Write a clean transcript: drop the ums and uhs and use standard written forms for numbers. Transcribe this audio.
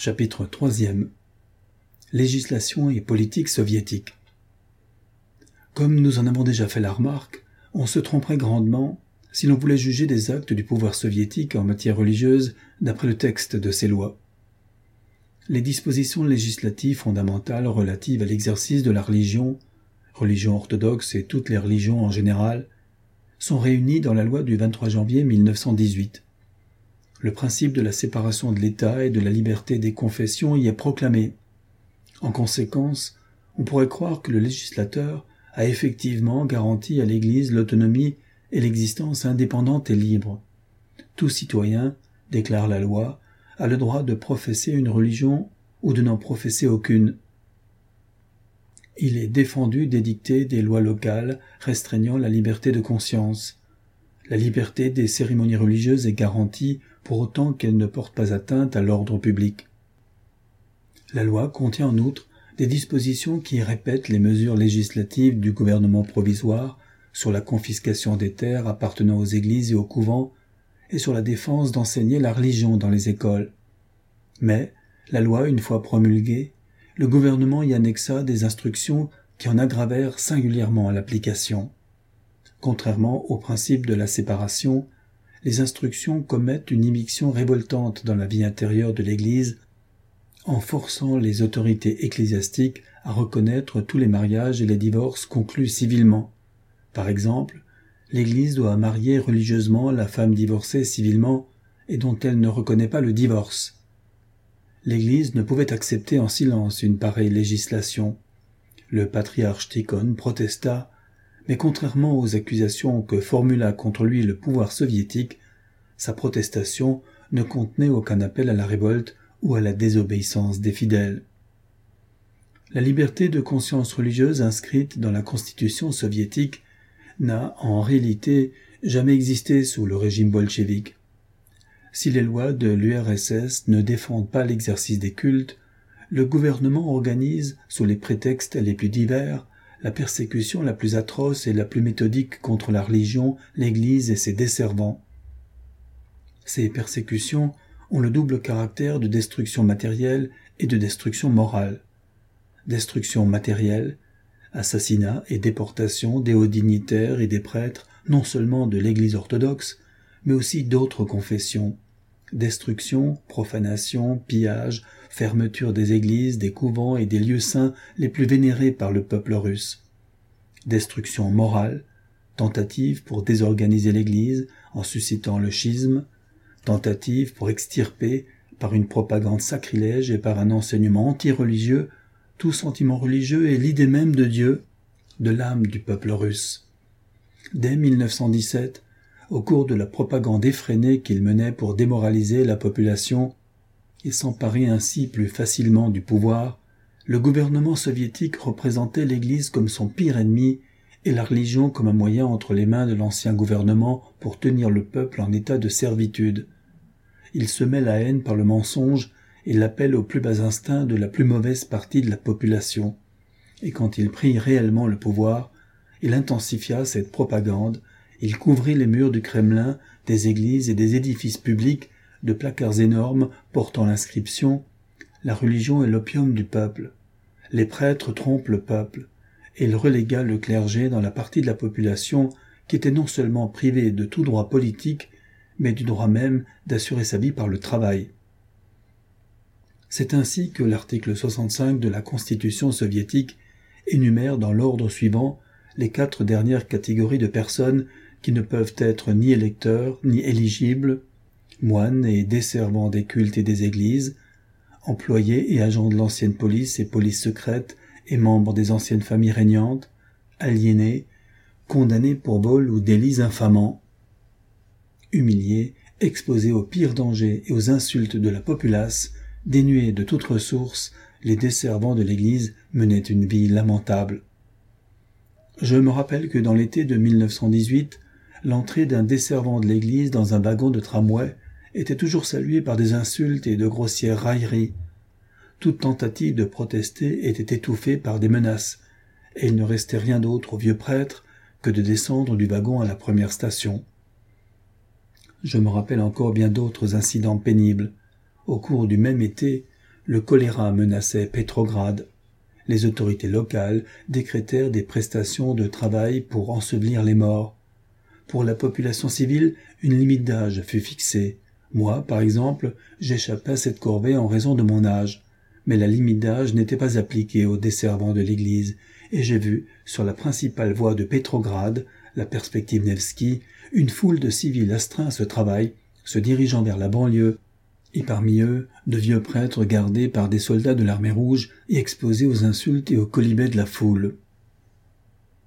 Chapitre 3e. Législation et politique soviétique. Comme nous en avons déjà fait la remarque, on se tromperait grandement si l'on voulait juger des actes du pouvoir soviétique en matière religieuse d'après le texte de ces lois. Les dispositions législatives fondamentales relatives à l'exercice de la religion orthodoxe et toutes les religions en général, sont réunies dans la loi du 23 janvier 1918. Le principe de la séparation de l'État et de la liberté des confessions y est proclamé. En conséquence, on pourrait croire que le législateur a effectivement garanti à l'Église l'autonomie et l'existence indépendante et libre. Tout citoyen, déclare la loi, a le droit de professer une religion ou de n'en professer aucune. Il est défendu d'édicter des lois locales restreignant la liberté de conscience. La liberté des cérémonies religieuses est garantie pour autant qu'elle ne porte pas atteinte à l'ordre public. La loi contient en outre des dispositions qui répètent les mesures législatives du gouvernement provisoire sur la confiscation des terres appartenant aux églises et aux couvents et sur la défense d'enseigner la religion dans les écoles. Mais, la loi une fois promulguée, le gouvernement y annexa des instructions qui en aggravèrent singulièrement l'application. Contrairement au principe de la séparation, les instructions commettent une immixtion révoltante dans la vie intérieure de l'Église en forçant les autorités ecclésiastiques à reconnaître tous les mariages et les divorces conclus civilement. Par exemple, l'Église doit marier religieusement la femme divorcée civilement et dont elle ne reconnaît pas le divorce. L'Église ne pouvait accepter en silence une pareille législation. Le patriarche Tikhon protesta, mais contrairement aux accusations que formula contre lui le pouvoir soviétique, sa protestation ne contenait aucun appel à la révolte ou à la désobéissance des fidèles. La liberté de conscience religieuse inscrite dans la constitution soviétique n'a en réalité jamais existé sous le régime bolchevique. Si les lois de l'URSS ne défendent pas l'exercice des cultes, le gouvernement organise, sous les prétextes les plus divers, la persécution la plus atroce et la plus méthodique contre la religion, l'Église et ses desservants. Ces persécutions ont le double caractère de destruction matérielle et de destruction morale. Destruction matérielle, assassinat et déportation des hauts dignitaires et des prêtres, non seulement de l'Église orthodoxe, mais aussi d'autres confessions. Destruction, profanation, pillage, fermeture des églises, des couvents et des lieux saints les plus vénérés par le peuple russe. Destruction morale, tentative pour désorganiser l'Église en suscitant le schisme, tentative pour extirper, par une propagande sacrilège et par un enseignement anti-religieux, tout sentiment religieux et l'idée même de Dieu, de l'âme du peuple russe. Dès 1917, au cours de la propagande effrénée qu'il menait pour démoraliser la population et s'emparer ainsi plus facilement du pouvoir, le gouvernement soviétique représentait l'Église comme son pire ennemi et la religion comme un moyen entre les mains de l'ancien gouvernement pour tenir le peuple en état de servitude. Il semait la haine par le mensonge et l'appel aux plus bas instincts de la plus mauvaise partie de la population. Et quand il prit réellement le pouvoir, il intensifia cette propagande. Il couvrit les murs du Kremlin, des églises et des édifices publics de placards énormes portant l'inscription « La religion est l'opium du peuple ». Les prêtres trompent le peuple, et il relégua le clergé dans la partie de la population qui était non seulement privée de tout droit politique, mais du droit même d'assurer sa vie par le travail. C'est ainsi que l'article 65 de la Constitution soviétique énumère dans l'ordre suivant les 4 dernières catégories de personnes qui ne peuvent être ni électeurs ni éligibles, moines et desservants des cultes et des églises, employés et agents de l'ancienne police et police secrète et membres des anciennes familles régnantes, aliénés, condamnés pour vol ou délits infamants. Humiliés, exposés aux pires dangers et aux insultes de la populace, dénués de toute ressource, les desservants de l'Église menaient une vie lamentable. Je me rappelle que dans l'été de 1918, l'entrée d'un desservant de l'Église dans un wagon de tramway était toujours saluée par des insultes et de grossières railleries. Toute tentative de protester était étouffée par des menaces, et il ne restait rien d'autre au vieux prêtre que de descendre du wagon à la première station. Je me rappelle encore bien d'autres incidents pénibles. Au cours du même été, Le choléra menaçait Petrograd. Les autorités locales décrétèrent des prestations de travail pour ensevelir les morts. Pour la population civile, une limite d'âge fut fixée. Moi, par exemple, j'échappais à cette corvée en raison de mon âge. Mais la limite d'âge n'était pas appliquée aux desservants de l'église, et j'ai vu, sur la principale voie de Petrograd, la perspective Nevski, une foule de civils astreints à ce travail, se dirigeant vers la banlieue, et parmi eux, de vieux prêtres gardés par des soldats de l'armée rouge et exposés aux insultes et aux quolibets de la foule.